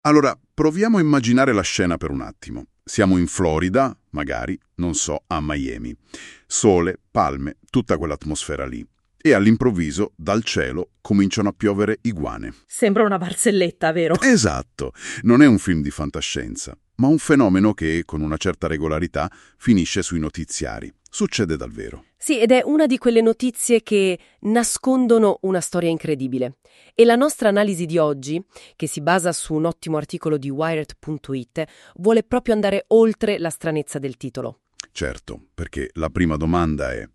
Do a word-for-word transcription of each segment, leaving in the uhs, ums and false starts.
Allora, proviamo a immaginare la scena per un attimo. Siamo in Florida, magari, non so, a Miami. Sole, palme, tutta quell'atmosfera lì. E all'improvviso, dal cielo, cominciano a piovere iguane. Sembra una barzelletta, vero? Esatto, non è un film di fantascienza, ma un fenomeno che, con una certa regolarità, finisce sui notiziari. Succede davvero. Sì, ed è una di quelle notizie che nascondono una storia incredibile. E la nostra analisi di oggi, che si basa su un ottimo articolo di Wired punto it, vuole proprio andare oltre la stranezza del titolo. Certo, perché la prima domanda è: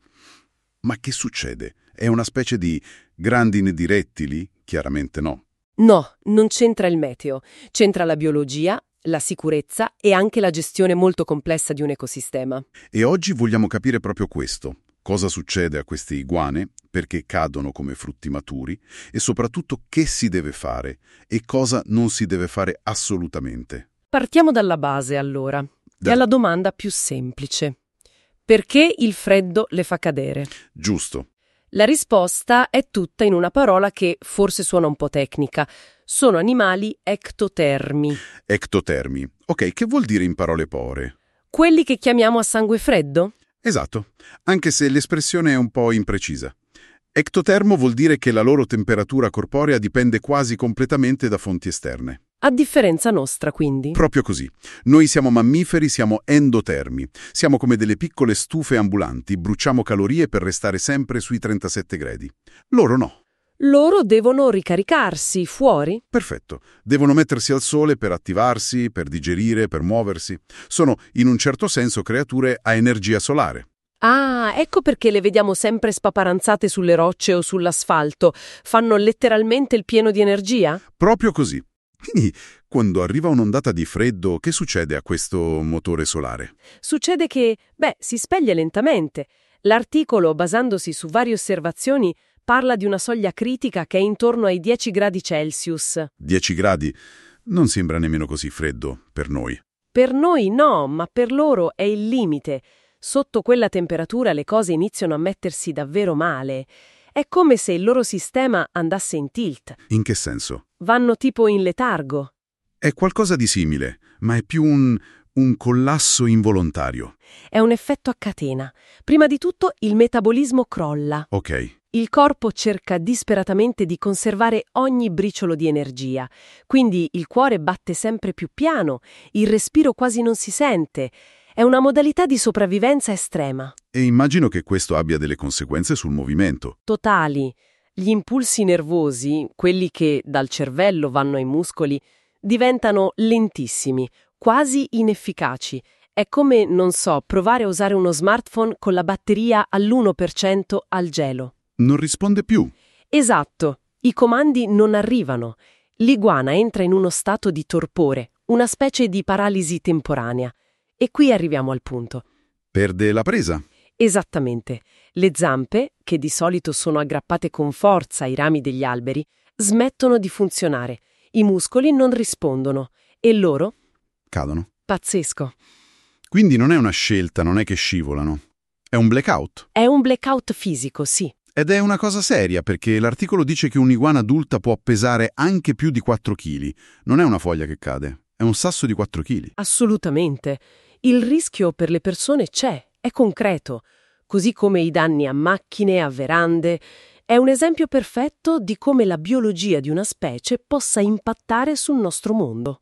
ma che succede? È una specie di grandine di rettili? Chiaramente no. No, non c'entra il meteo. C'entra la biologia, la sicurezza e anche la gestione molto complessa di un ecosistema. E oggi vogliamo capire proprio questo. Cosa succede a queste iguane, perché cadono come frutti maturi e soprattutto che si deve fare e cosa non si deve fare assolutamente. Partiamo dalla base, allora, Da- e alla domanda più semplice. Perché il freddo le fa cadere? Giusto. La risposta è tutta in una parola che forse suona un po' tecnica. Sono animali ectotermi, Ectotermi. Ok, che vuol dire in parole povere? quelli che chiamiamo a sangue freddo? Esatto, anche se l'espressione è un po' imprecisa. Ectotermo vuol dire che la loro temperatura corporea dipende quasi completamente da fonti esterne. A differenza nostra, quindi. Proprio così. Noi siamo mammiferi, siamo endotermi. Siamo come delle piccole stufe ambulanti, bruciamo calorie per restare sempre sui trentasette gradi. Loro no. Loro devono ricaricarsi fuori? Perfetto. Devono mettersi al sole per attivarsi, per digerire, per muoversi. Sono, in un certo senso, creature a energia solare. Ah, ecco perché le vediamo sempre spaparanzate sulle rocce o sull'asfalto. Fanno letteralmente il pieno di energia? Proprio così. Quindi, quando arriva un'ondata di freddo, che succede a questo motore solare? Succede che, beh, si speglie lentamente. L'articolo, basandosi su varie osservazioni, parla di una soglia critica che è intorno ai dieci gradi Celsius. dieci gradi? Non sembra nemmeno così freddo per noi. Per noi no, ma per loro è il limite. Sotto quella temperatura le cose iniziano a mettersi davvero male. È come se il loro sistema andasse in tilt. In che senso? Vanno tipo in letargo. È qualcosa di simile, ma è più un, un collasso involontario. È un effetto a catena. Prima di tutto il metabolismo crolla. Ok. Il corpo cerca disperatamente di conservare ogni briciolo di energia, quindi il cuore batte sempre più piano, il respiro quasi non si sente. È una modalità di sopravvivenza estrema. E immagino che questo abbia delle conseguenze sul movimento. Totali. Gli impulsi nervosi, quelli che dal cervello vanno ai muscoli, diventano lentissimi, quasi inefficaci. È come, non so, provare a usare uno smartphone con la batteria all'uno per cento al gelo. Non risponde più. Esatto, i comandi non arrivano. L'iguana entra in uno stato di torpore, una specie di paralisi temporanea. E qui arriviamo al punto. Perde la presa. Esattamente. Le zampe, che di solito sono aggrappate con forza ai rami degli alberi, smettono di funzionare. I muscoli non rispondono. E loro? Cadono. Pazzesco. Quindi non è una scelta, non è che scivolano. È un blackout. È un blackout fisico, sì. Ed è una cosa seria, perché l'articolo dice che un'iguana adulta può pesare anche più di quattro chili. Non è una foglia che cade, è un sasso di quattro chili. Assolutamente. Il rischio per le persone c'è, è concreto. Così come i danni a macchine, a verande. È un esempio perfetto di come la biologia di una specie possa impattare sul nostro mondo.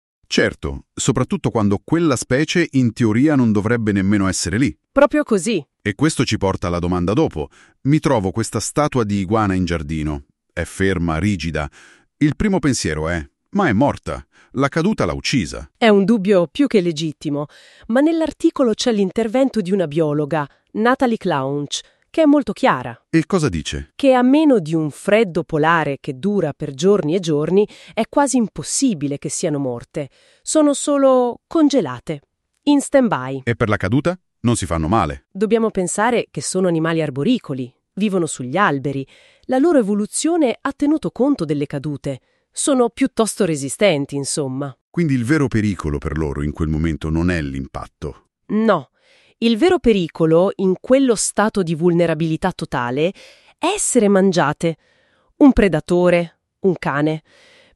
Certo, soprattutto quando quella specie in teoria non dovrebbe nemmeno essere lì. Proprio così. E questo ci porta alla domanda dopo. Mi trovo questa statua di iguana in giardino. È ferma, rigida. Il primo pensiero è: ma è morta. La caduta l'ha uccisa. È un dubbio più che legittimo, ma nell'articolo c'è l'intervento di una biologa, Natalie Clounch, che è molto chiara. E cosa dice? Che a meno di un freddo polare che dura per giorni e giorni, è quasi impossibile che siano morte. Sono solo congelate, in stand-by. E per la caduta? Non si fanno male. Dobbiamo pensare che sono animali arboricoli, vivono sugli alberi. La loro evoluzione ha tenuto conto delle cadute. Sono piuttosto resistenti, insomma. Quindi il vero pericolo per loro in quel momento non è l'impatto. No. Il vero pericolo, in quello stato di vulnerabilità totale, è essere mangiate. Un predatore, un cane.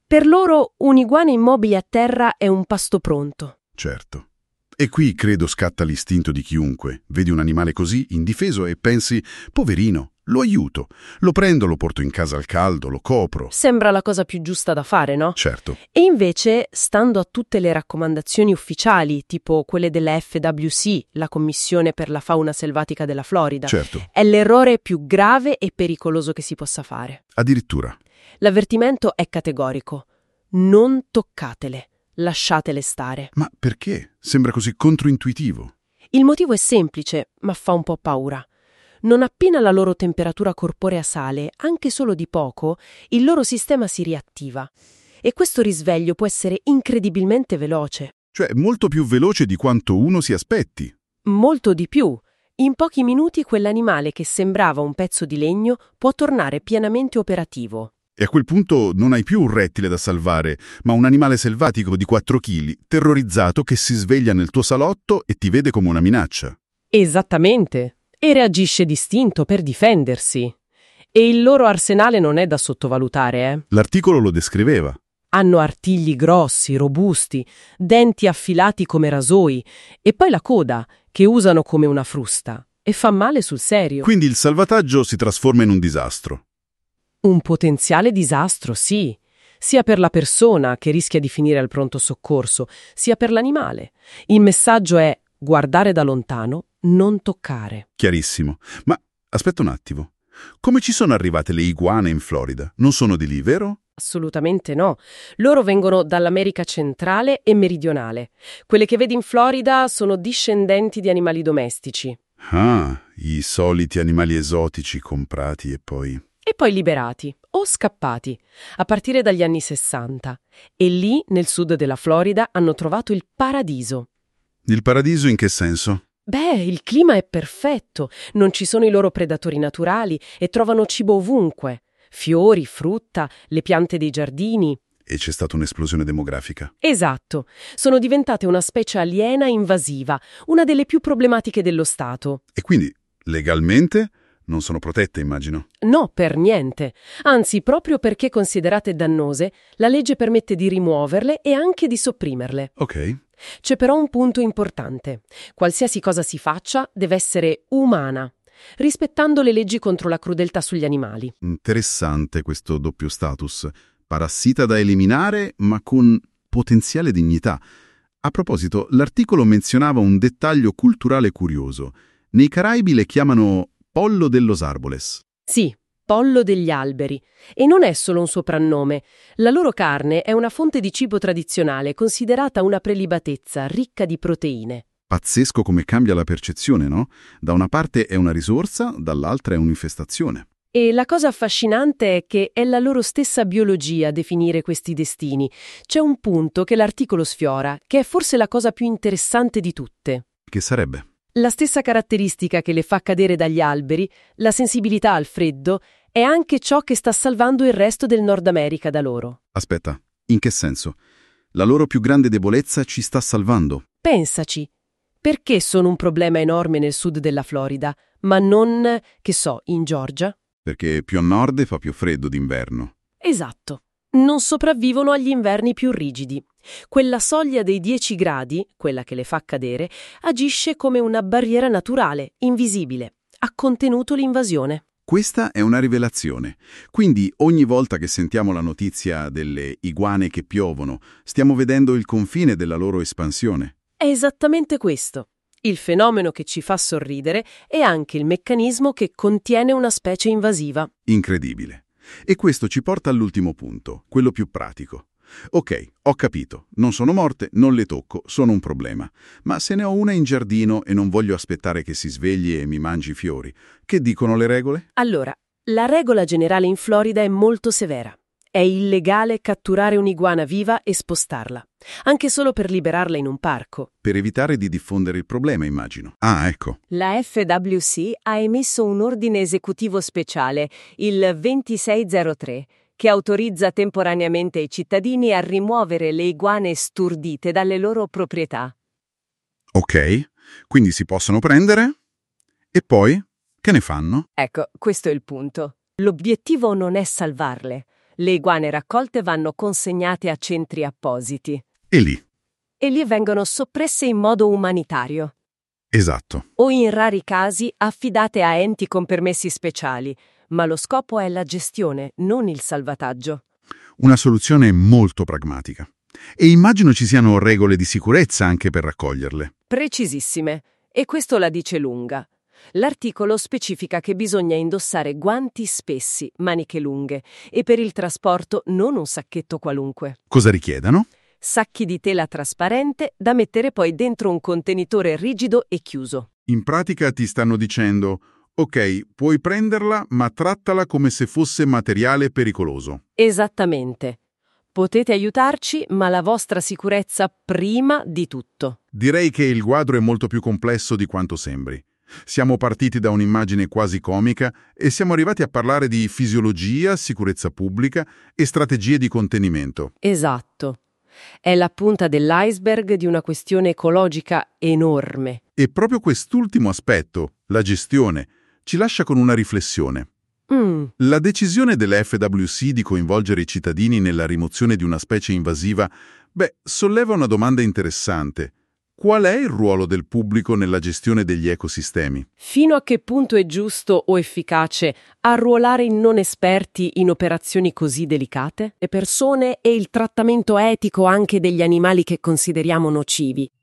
Per loro un'iguana immobile a terra è un pasto pronto. Certo. E qui credo scatta l'istinto di chiunque. Vedi un animale così, indifeso, e pensi, poverino, lo aiuto. Lo prendo, lo porto in casa al caldo, lo copro. Sembra la cosa più giusta da fare, no? Certo. E invece, stando a tutte le raccomandazioni ufficiali, tipo quelle della F W C, la Commissione per la fauna selvatica della Florida, Certo. è l'errore più grave e pericoloso che si possa fare. Addirittura. L'avvertimento è categorico. Non toccatele. Lasciatele stare. Ma perché? Sembra così controintuitivo. Il motivo è semplice, ma fa un po' paura. Non appena la loro temperatura corporea sale, anche solo di poco, il loro sistema si riattiva. E questo risveglio può essere incredibilmente veloce. Cioè, molto più veloce di quanto uno si aspetti. Molto di più. In pochi minuti quell'animale che sembrava un pezzo di legno può tornare pienamente operativo. E a quel punto non hai più un rettile da salvare, ma un animale selvatico di quattro chili, terrorizzato, che si sveglia nel tuo salotto e ti vede come una minaccia. Esattamente. E reagisce distinto per difendersi. E il loro arsenale non è da sottovalutare, eh. L'articolo lo descriveva. Hanno artigli grossi, robusti, denti affilati come rasoi e poi la coda, che usano come una frusta. E fa male sul serio. Quindi il salvataggio si trasforma in un disastro. Un potenziale disastro, sì, sia per la persona che rischia di finire al pronto soccorso, sia per l'animale. Il messaggio è guardare da lontano, non toccare. Chiarissimo. Ma aspetta un attimo. Come ci sono arrivate le iguane in Florida? Non sono di lì, vero? Assolutamente no. Loro vengono dall'America centrale e meridionale. Quelle che vedi in Florida sono discendenti di animali domestici. Ah, i soliti animali esotici comprati e poi... E poi liberati o scappati, a partire dagli anni sessanta. E lì, nel sud della Florida, hanno trovato il paradiso. Il paradiso in che senso? Beh, il clima è perfetto, non ci sono i loro predatori naturali e trovano cibo ovunque. Fiori, frutta, le piante dei giardini. E c'è stata un'esplosione demografica. Esatto, sono diventate una specie aliena invasiva, una delle più problematiche dello Stato. E quindi, legalmente... non sono protette, immagino. No, per niente. Anzi, proprio perché considerate dannose, la legge permette di rimuoverle e anche di sopprimerle. Ok. C'è però un punto importante. Qualsiasi cosa si faccia deve essere umana, rispettando le leggi contro la crudeltà sugli animali. Interessante questo doppio status. Parassita da eliminare, ma con potenziale dignità. A proposito, l'articolo menzionava un dettaglio culturale curioso. Nei Caraibi le chiamano pollo de los árboles. Sì, pollo degli alberi. E non è solo un soprannome. La loro carne è una fonte di cibo tradizionale, considerata una prelibatezza, ricca di proteine. Pazzesco come cambia la percezione, no? Da una parte è una risorsa, dall'altra è un'infestazione. E la cosa affascinante è che è la loro stessa biologia a definire questi destini. C'è un punto che l'articolo sfiora, che è forse la cosa più interessante di tutte. Che sarebbe? La stessa caratteristica che le fa cadere dagli alberi, la sensibilità al freddo, è anche ciò che sta salvando il resto del Nord America da loro. Aspetta, in che senso? La loro più grande debolezza ci sta salvando? Pensaci. Perché sono un problema enorme nel sud della Florida, ma non, che so, in Georgia? Perché più a nord fa più freddo d'inverno. Esatto. Non sopravvivono agli inverni più rigidi. Quella soglia dei dieci gradi, quella che le fa cadere, agisce come una barriera naturale, invisibile. Ha contenuto l'invasione. Questa è una rivelazione. Quindi ogni volta che sentiamo la notizia delle iguane che piovono, stiamo vedendo il confine della loro espansione. È esattamente questo. Il fenomeno che ci fa sorridere è anche il meccanismo che contiene una specie invasiva. Incredibile. E questo ci porta all'ultimo punto, quello più pratico. Ok, ho capito, non sono morte, non le tocco, sono un problema. Ma se ne ho una in giardino e non voglio aspettare che si svegli e mi mangi i fiori, che dicono le regole? Allora, la regola generale in Florida è molto severa. È illegale catturare un'iguana viva e spostarla, anche solo per liberarla in un parco. Per evitare di diffondere il problema, immagino. Ah, ecco. La F W C ha emesso un ordine esecutivo speciale, il ventisei zero tre, che autorizza temporaneamente i cittadini a rimuovere le iguane stordite dalle loro proprietà. Ok, quindi si possono prendere? E poi? Che ne fanno? Ecco, questo è il punto. L'obiettivo non è salvarle. Le iguane raccolte vanno consegnate a centri appositi. E lì. E lì vengono soppresse in modo umanitario. Esatto. O in rari casi affidate a enti con permessi speciali, ma lo scopo è la gestione, non il salvataggio. Una soluzione molto pragmatica. E immagino ci siano regole di sicurezza anche per raccoglierle. Precisissime. E questo la dice lunga. L'articolo specifica che bisogna indossare guanti spessi, maniche lunghe, e per il trasporto non un sacchetto qualunque. Cosa richiedono? Sacchi di tela trasparente da mettere poi dentro un contenitore rigido e chiuso. In pratica ti stanno dicendo: ok, puoi prenderla, ma trattala come se fosse materiale pericoloso. Esattamente. Potete aiutarci, ma la vostra sicurezza prima di tutto. Direi che il quadro è molto più complesso di quanto sembri. Siamo partiti da un'immagine quasi comica e siamo arrivati a parlare di fisiologia, sicurezza pubblica e strategie di contenimento. Esatto. È la punta dell'iceberg di una questione ecologica enorme. E proprio quest'ultimo aspetto, la gestione, ci lascia con una riflessione. Mm. La decisione dell'F W C di coinvolgere i cittadini nella rimozione di una specie invasiva, beh, solleva una domanda interessante. Qual è il ruolo del pubblico nella gestione degli ecosistemi? Fino a che punto è giusto o efficace arruolare i non esperti in operazioni così delicate? Le persone e il trattamento etico anche degli animali che consideriamo nocivi.